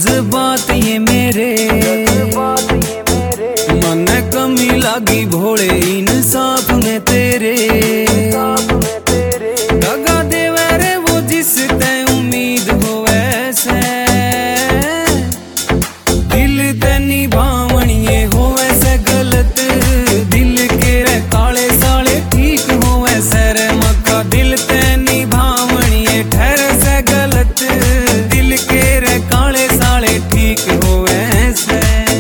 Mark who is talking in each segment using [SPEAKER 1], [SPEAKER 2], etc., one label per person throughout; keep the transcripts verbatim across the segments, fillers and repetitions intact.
[SPEAKER 1] जज्बात ये मेरे मन कमी लागी भोले इंसाफ में तेरे दगा देवे रे वो जिस ते उम्मीद हो वैसे दिल ते निभावणिए हो वैसे गलत दिल के रे काले साले ठीक हो वैसे रे मक्का दिल ते निभावणिए ठहरे से गलत दिल के रे काले साले ठीक हो वैसे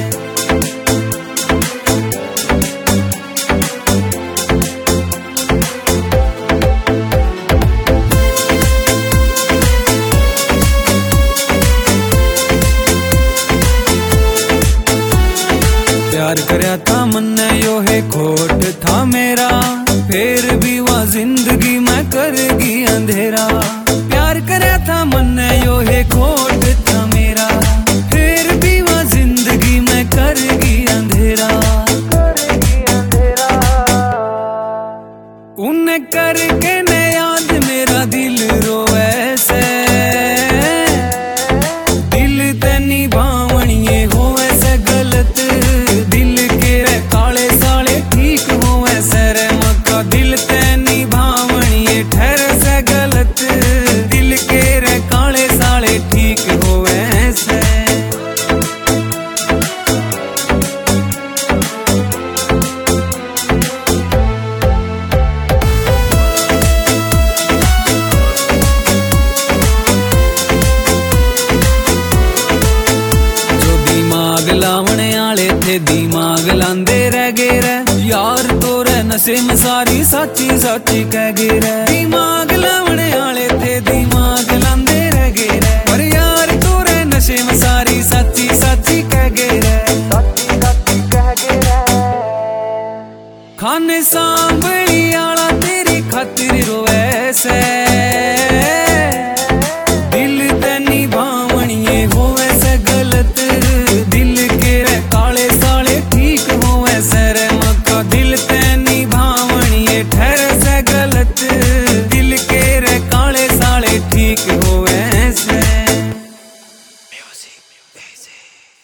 [SPEAKER 1] प्यार करया था मन यो है खोट था मेरा फिर भी वह जिंदगी में करेगी अंधेरा प्यार करया था मन यो है खोट था मेरा फिर भी वह जिंदगी में करेगी अंधेरा उन्हें करके न याद मेरा दिल रोवे से दिल ते निभावणिए हो वैसे गलत दिल के रे काले साले ठीक हो वैसे रे मक्का दिल ते निभावणिए ठहरे से गलत दिल के रे काले साले ठीक हो वैसे लावने आले थे दिमाग लांदे रह गए रे यार तोरे नशे में सारी साची साची कह गए रे दिमाग लावने आले थे दिमाग लांदे रह गए रे पर यार तोरे नशे में सारी साची साची कह गए रे साची साची कह गए रे खाने सांभली आला तेरी खातिर रोवे से